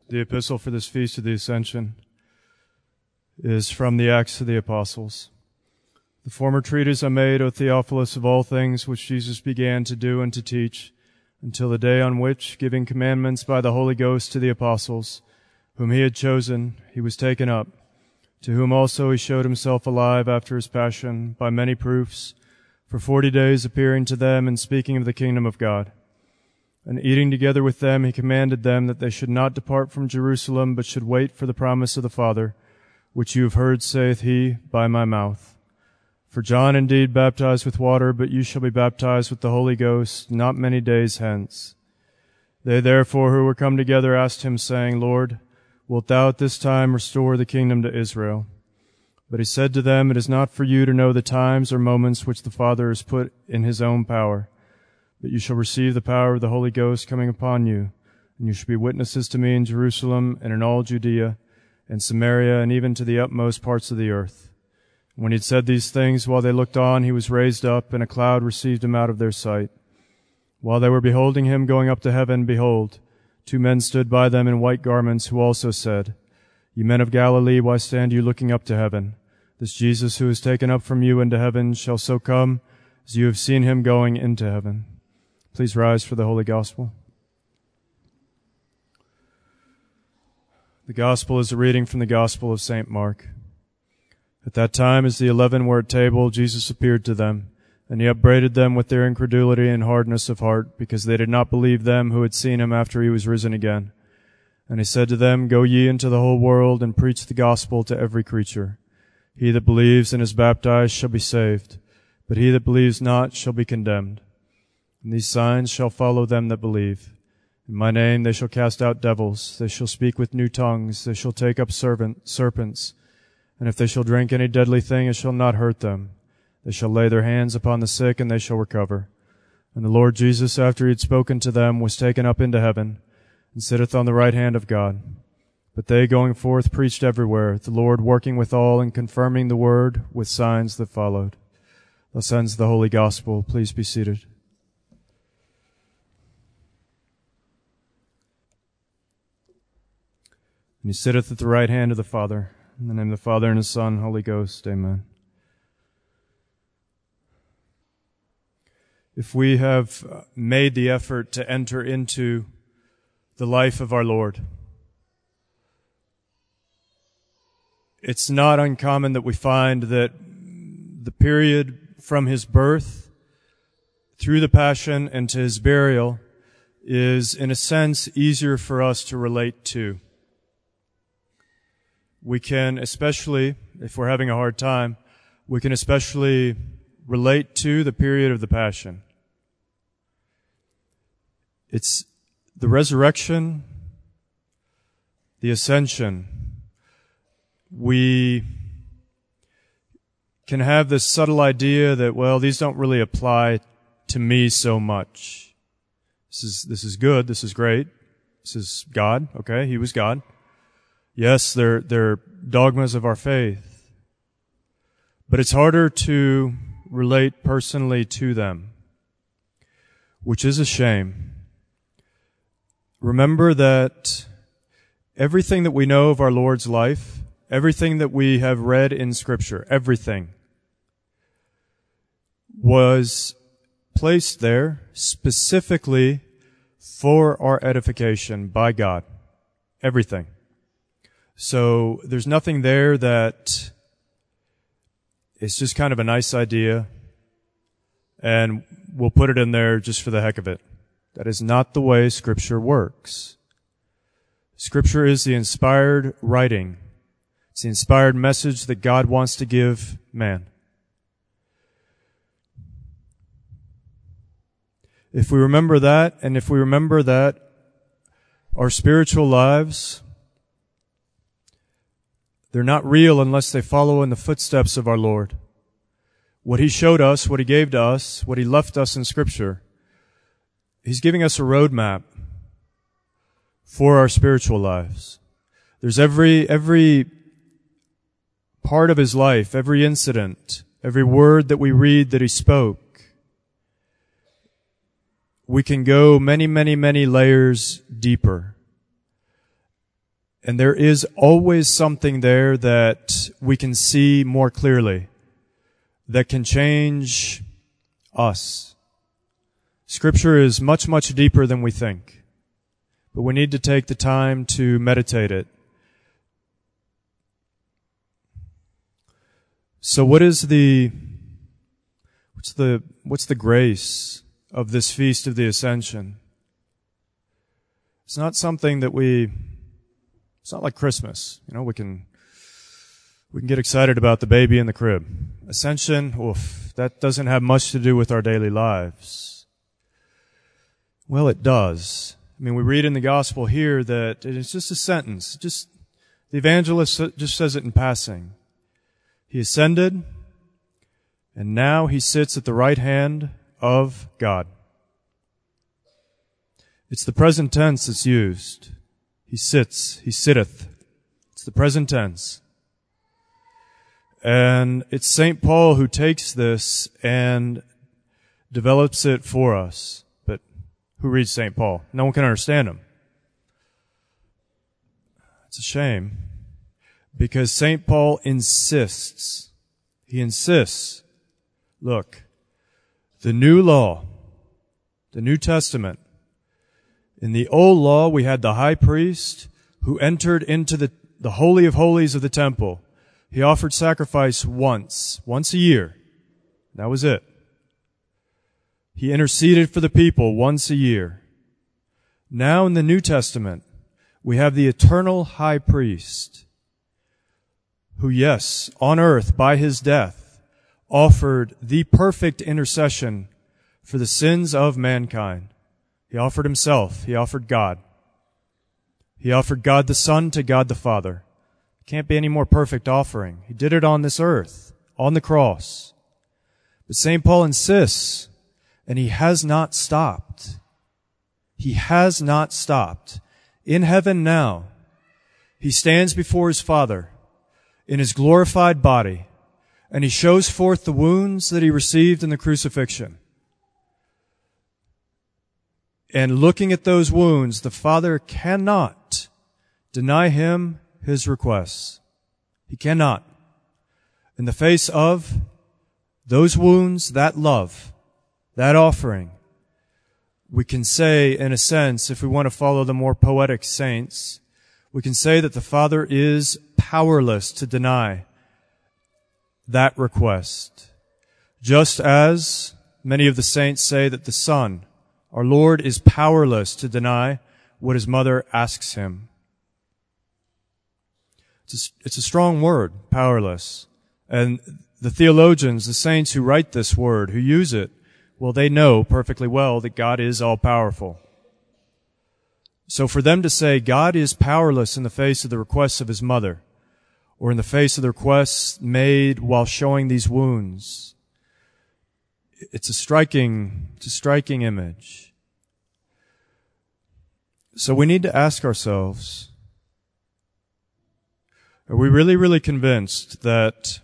The epistle for this Feast of the Ascension is from the Acts of the Apostles. The former treatise I made, O Theophilus, of all things which Jesus began to do and to teach, until the day on which, giving commandments by the Holy Ghost to the apostles, whom he had chosen, he was taken up, to whom also he showed himself alive after his passion, by many proofs, for 40 days appearing to them and speaking of the kingdom of God. And eating together with them, he commanded them that they should not depart from Jerusalem, but should wait for the promise of the Father, which you have heard, saith he, by my mouth. For John indeed baptized with water, but you shall be baptized with the Holy Ghost not many days hence. They therefore who were come together asked him, saying, Lord, wilt thou at this time restore the kingdom to Israel? But he said to them, It is not for you to know the times or moments which the Father has put in his own power, but you shall receive the power of the Holy Ghost coming upon you, and you shall be witnesses to me in Jerusalem and in all Judea and Samaria and even to the utmost parts of the earth. And when he had said these things, while they looked on, he was raised up, and a cloud received him out of their sight. While they were beholding him going up to heaven, behold, 2 men stood by them in white garments, who also said, Ye men of Galilee, why stand you looking up to heaven? This Jesus who is taken up from you into heaven shall so come as you have seen him going into heaven. Please rise for the Holy Gospel. The Gospel is a reading from the Gospel of St. Mark. At that time, as the 11 were at table, Jesus appeared to them, and he upbraided them with their incredulity and hardness of heart, because they did not believe them who had seen him after he was risen again. And he said to them, Go ye into the whole world, and preach the gospel to every creature. He that believes and is baptized shall be saved, but he that believes not shall be condemned. And these signs shall follow them that believe. In my name they shall cast out devils, they shall speak with new tongues, they shall take up serpents, and if they shall drink any deadly thing, it shall not hurt them. They shall lay their hands upon the sick, and they shall recover. And the Lord Jesus, after he had spoken to them, was taken up into heaven, and sitteth on the right hand of God. But they, going forth, preached everywhere, the Lord working withal and confirming the word with signs that followed. Thus ends the Holy Gospel. Please be seated. And he sitteth at the right hand of the Father. In the name of the Father, and the Son, and Holy Ghost. Amen. If we have made the effort to enter into the life of our Lord, it's not uncommon that we find that the period from his birth through the Passion and to his burial is, in a sense, easier for us to relate to. We can, especially if we're having a hard time, we can especially relate to the period of the Passion. It's the resurrection, the ascension. We can have this subtle idea that, well, these don't really apply to me so much. This is good, this is great, this is God, okay, he was God. Yes, they're dogmas of our faith. But it's harder to relate personally to them, which is a shame. Remember that everything that we know of our Lord's life, everything that we have read in Scripture, everything was placed there specifically for our edification by God. Everything. So there's nothing there that is just kind of a nice idea and we'll put it in there just for the heck of it. That is not the way Scripture works. Scripture is the inspired writing. It's the inspired message that God wants to give man. If we remember that, and if we remember that our spiritual lives, they're not real unless they follow in the footsteps of our Lord. What he showed us, what he gave to us, what he left us in Scripture, he's giving us a roadmap for our spiritual lives. There's every part of his life, every incident, every word that we read that he spoke. We can go many, many, many layers deeper. And there is always something there that we can see more clearly, that can change us. Scripture is much, much deeper than we think, but we need to take the time to meditate it. So what's the grace of this Feast of the Ascension? It's not something that it's not like Christmas. We can get excited about the baby in the crib. Ascension, that doesn't have much to do with our daily lives. Well, it does. We read in the gospel here that it's just a sentence. The evangelist just says it in passing. He ascended, and now he sits at the right hand of God. It's the present tense that's used. He sits, he sitteth. It's the present tense. And it's St. Paul who takes this and develops it for us. But who reads St. Paul? No one can understand him. It's a shame. Because St. Paul insists. He insists. Look, the new law, the New Testament, in the old law we had the high priest who entered into the Holy of Holies of the temple. He offered sacrifice once a year. That was it. He interceded for the people once a year. Now in the New Testament, we have the eternal high priest who, yes, on earth by his death, offered the perfect intercession for the sins of mankind. He offered himself. He offered God. He offered God the Son to God the Father. Can't be any more perfect offering. He did it on this earth, on the cross. But St. Paul insists, and he has not stopped. He has not stopped. In heaven now, he stands before his Father in his glorified body, and he shows forth the wounds that he received in the crucifixion. And looking at those wounds, the Father cannot deny him his requests. He cannot. In the face of those wounds, that love, that offering, we can say, in a sense, if we want to follow the more poetic saints, we can say that the Father is powerless to deny that request. Just as many of the saints say that the Son, our Lord, is powerless to deny what his mother asks him. It's a strong word, powerless. And the theologians, the saints who write this word, who use it, well, they know perfectly well that God is all-powerful. So for them to say God is powerless in the face of the requests of his mother, or in the face of the requests made while showing these wounds, it's a striking image. So we need to ask ourselves, are we really, really convinced that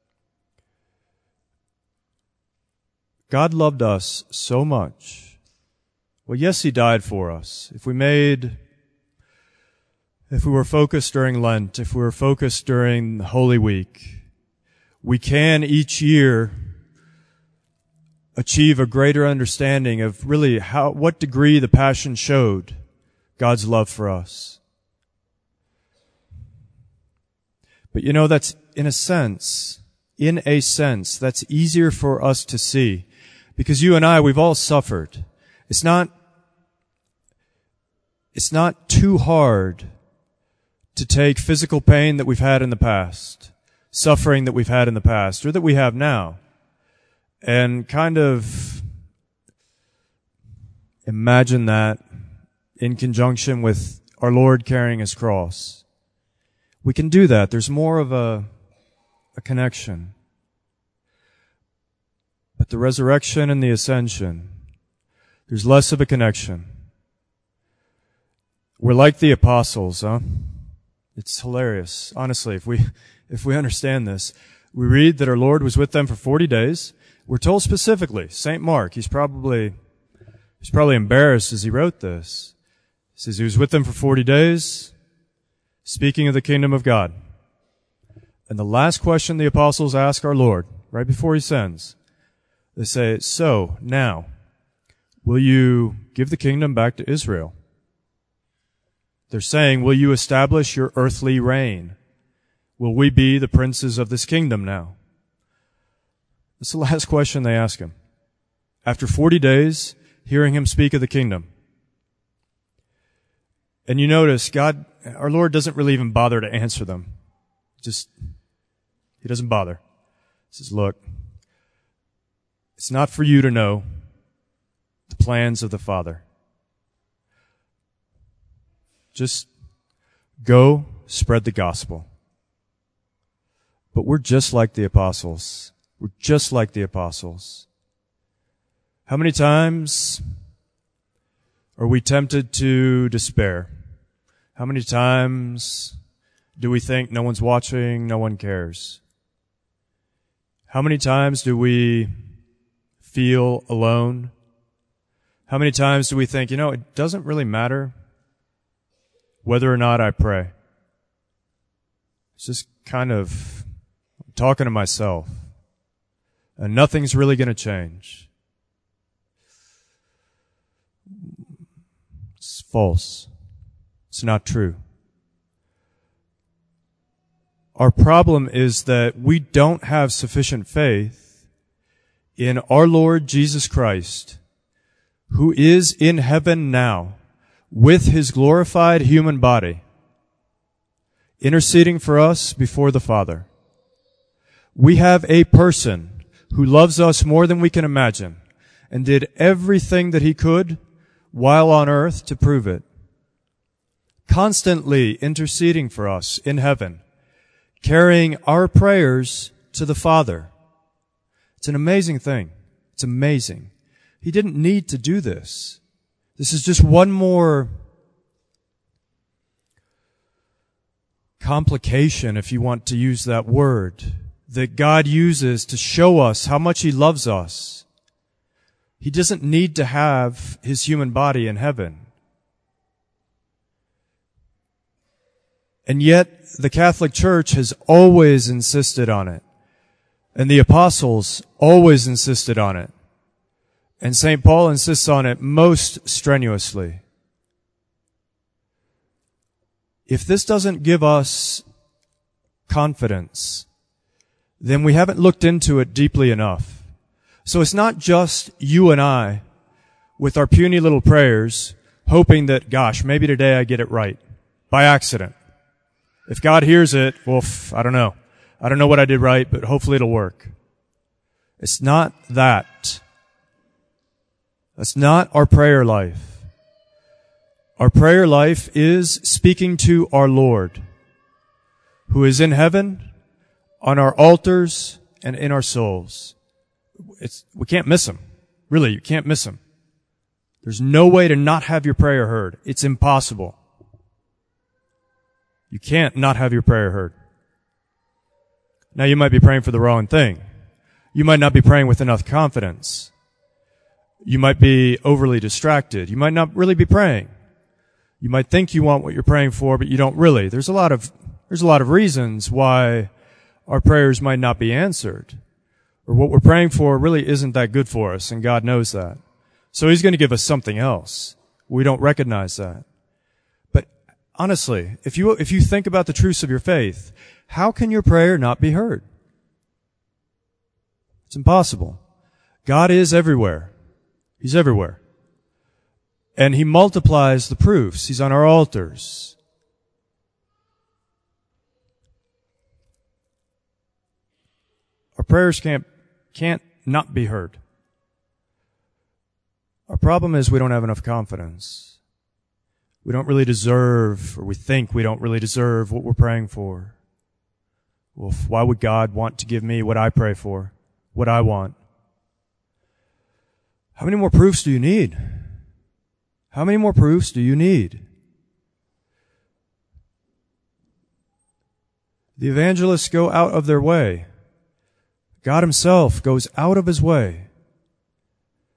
God loved us so much? Well, yes, he died for us. If we were focused during Lent, if we were focused during Holy Week, we can each year achieve a greater understanding of really what degree the Passion showed God's love for us. But that's, in a sense, that's easier for us to see. Because you and I, we've all suffered. It's not too hard to take physical pain that we've had in the past, suffering that we've had in the past, or that we have now, and kind of imagine that in conjunction with our Lord carrying his cross. We can do that. There's more of a connection. But the resurrection and the ascension, there's less of a connection. We're like the apostles, huh? It's hilarious. Honestly, if we understand this, we read that our Lord was with them for 40 days. We're told specifically, St. Mark, he's probably embarrassed as he wrote this. He says he was with them for 40 days. speaking of the kingdom of God. And the last question the apostles ask our Lord, right before he sends, they say, so now, will you give the kingdom back to Israel? They're saying, will you establish your earthly reign? Will we be the princes of this kingdom now? That's the last question they ask him. After 40 days, hearing him speak of the kingdom. And you notice, our Lord doesn't really even bother to answer them. He doesn't bother. He says, look, it's not for you to know the plans of the Father. Just go spread the gospel. But we're just like the apostles. We're just like the apostles. How many times are we tempted to despair? How many times do we think no one's watching, no one cares? How many times do we feel alone? How many times do we think, it doesn't really matter whether or not I pray? It's just kind of talking to myself. And nothing's really going to change. It's false. It's not true. Our problem is that we don't have sufficient faith in our Lord Jesus Christ, who is in heaven now with his glorified human body, interceding for us before the Father. We have a person who loves us more than we can imagine and did everything that he could while on earth to prove it, constantly interceding for us in heaven, carrying our prayers to the Father. It's an amazing thing. It's amazing. He didn't need to do this. This is just one more complication, if you want to use that word, that God uses to show us how much he loves us. He doesn't need to have his human body in heaven. And yet, the Catholic Church has always insisted on it. And the apostles always insisted on it. And St. Paul insists on it most strenuously. If this doesn't give us confidence, then we haven't looked into it deeply enough. So it's not just you and I with our puny little prayers hoping that, gosh, maybe today I get it right by accident. If God hears it, well, I don't know. I don't know what I did right, but hopefully it'll work. It's not that. That's not our prayer life. Our prayer life is speaking to our Lord, who is in heaven, on our altars, and in our souls. We can't miss him. Really, you can't miss him. There's no way to not have your prayer heard. It's impossible. You can't not have your prayer heard. Now, you might be praying for the wrong thing. You might not be praying with enough confidence. You might be overly distracted. You might not really be praying. You might think you want what you're praying for, but you don't really. There's a lot of reasons why our prayers might not be answered. Or what we're praying for really isn't that good for us, and God knows that. So he's going to give us something else. We don't recognize that. But honestly, if you think about the truths of your faith, how can your prayer not be heard? It's impossible. God is everywhere. He's everywhere. And he multiplies the proofs. He's on our altars. Our prayers can't not be heard. Our problem is we don't have enough confidence. We don't really deserve, or we think we don't really deserve what we're praying for. Well, why would God want to give me what I pray for, what I want? How many more proofs do you need? How many more proofs do you need? The evangelists go out of their way. God himself goes out of his way.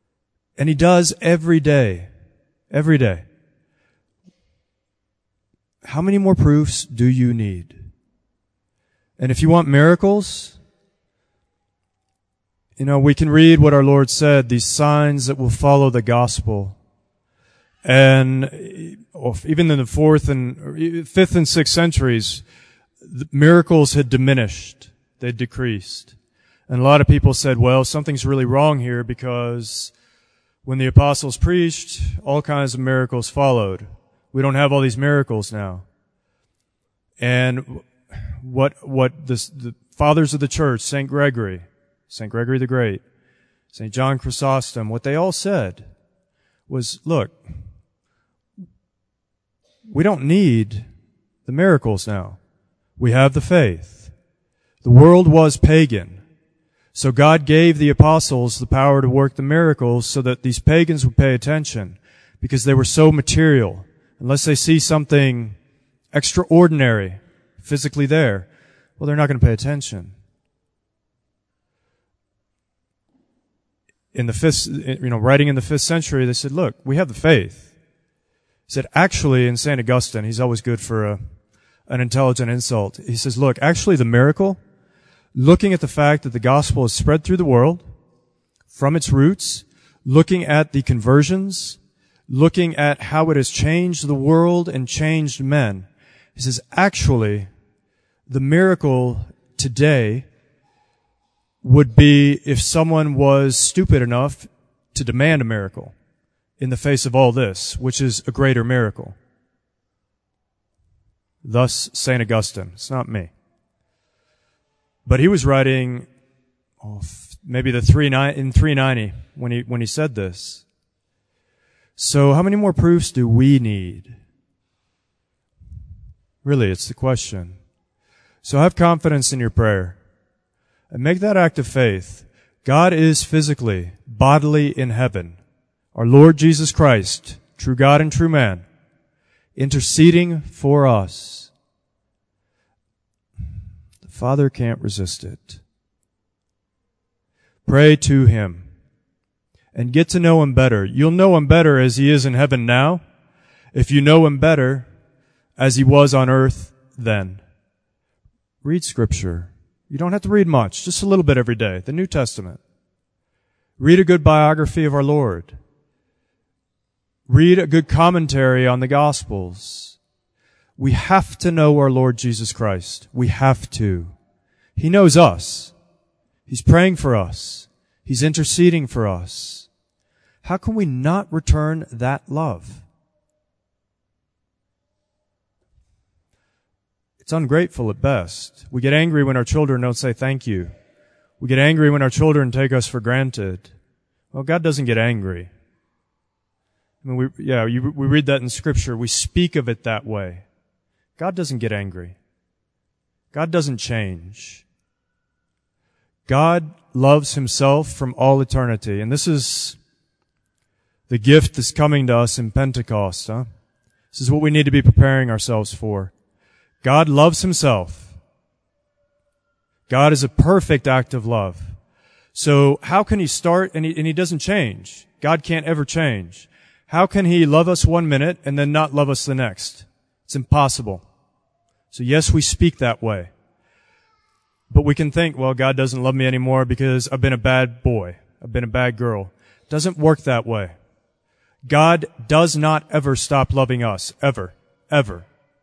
And he does every day. Every day. how many more proofs do you need? And if you want miracles, we can read what our Lord said, these signs that will follow the gospel. And even in the 5th and 6th centuries, the miracles had diminished. They'd decreased. And a lot of people said, well, something's really wrong here because when the apostles preached, all kinds of miracles followed. We don't have all these miracles now. And what the fathers of the church, St. Gregory the Great, St. John Chrysostom, what they all said was, look, we don't need the miracles now. We have the faith. The world was pagan. So God gave the apostles the power to work the miracles so that these pagans would pay attention because they were so material. Unless they see something extraordinary physically there, well, they're not going to pay attention. In the 5th, writing in the 5th century, they said, look, we have the faith. He said, actually, in St. Augustine, he's always good for an intelligent insult. He says, look, actually the miracle, looking at the fact that the gospel is spread through the world from its roots, looking at the conversions, looking at how it has changed the world and changed men. He says, actually, the miracle today would be if someone was stupid enough to demand a miracle in the face of all this, which is a greater miracle. Thus, St. Augustine. It's not me. But he was writing maybe in 390 when he said this. So how many more proofs do we need? Really, it's the question. So have confidence in your prayer and make that act of faith. God is physically, bodily in heaven. Our Lord Jesus Christ, true God and true man, interceding for us. Father can't resist it. Pray to Him and get to know Him better. You'll know Him better as He is in heaven now, if you know Him better as He was on earth then. Read Scripture. You don't have to read much, just a little bit every day. The New Testament. Read a good biography of our Lord. Read a good commentary on the Gospels. We have to know our Lord Jesus Christ. We have to. He knows us. He's praying for us. He's interceding for us. How can we not return that love? It's ungrateful at best. We get angry when our children don't say thank you. We get angry when our children take us for granted. Well, God doesn't get angry. I mean, we read that in Scripture. We speak of it that way. God doesn't get angry. God doesn't change. God loves Himself from all eternity. And this is the gift that's coming to us in Pentecost. This is what we need to be preparing ourselves for. God loves Himself. God is a perfect act of love. So how can He start and He doesn't change? God can't ever change. How can He love us 1 minute and then not love us the next? It's impossible. So yes, we speak that way. But we can think, well, God doesn't love me anymore because I've been a bad boy. I've been a bad girl. It doesn't work that way. God does not ever stop loving us. Ever. Ever.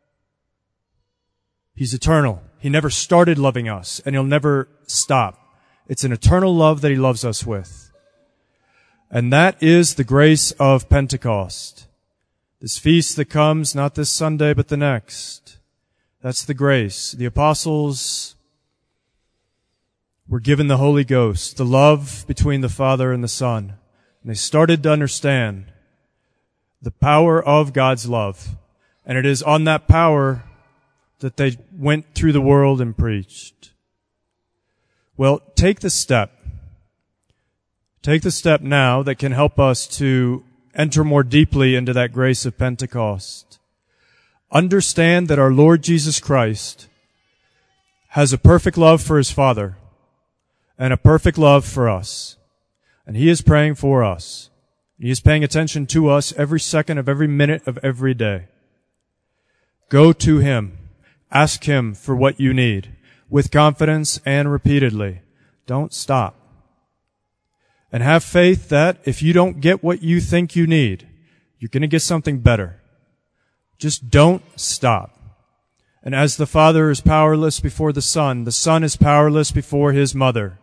He's eternal. He never started loving us, and He'll never stop. It's an eternal love that He loves us with. And that is the grace of Pentecost. This feast that comes, not this Sunday, but the next. That's the grace. The apostles were given the Holy Ghost, the love between the Father and the Son. And they started to understand the power of God's love. And it is on that power that they went through the world and preached. Well, take the step. Take the step now that can help us to enter more deeply into that grace of Pentecost. Understand that our Lord Jesus Christ has a perfect love for His Father and a perfect love for us. And He is praying for us. He is paying attention to us every second of every minute of every day. Go to Him. Ask Him for what you need with confidence and repeatedly. Don't stop. And have faith that if you don't get what you think you need, you're going to get something better. Just don't stop. And as the Father is powerless before the Son is powerless before His mother.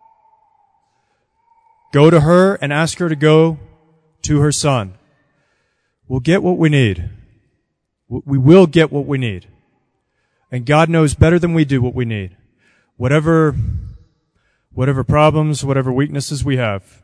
Go to her and ask her to go to her Son. We'll get what we need. We will get what we need. And God knows better than we do what we need. Whatever problems, whatever weaknesses we have.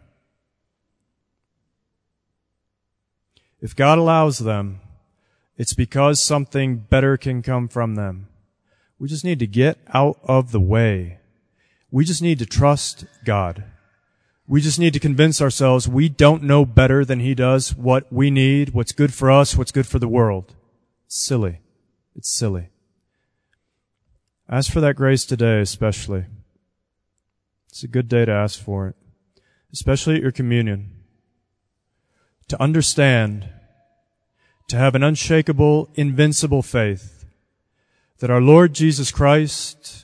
If God allows them, it's because something better can come from them. We just need to get out of the way. We just need to trust God. We just need to convince ourselves we don't know better than He does what we need, what's good for us, what's good for the world. It's silly. It's silly. Ask for that grace today, especially. It's a good day to ask for it, especially at your communion. To understand, to have an unshakable, invincible faith that our Lord Jesus Christ,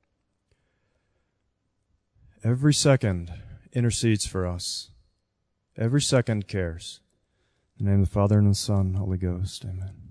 every second, intercedes for us. Every second cares. In the name of the Father, and the Son, and the Holy Ghost. Amen.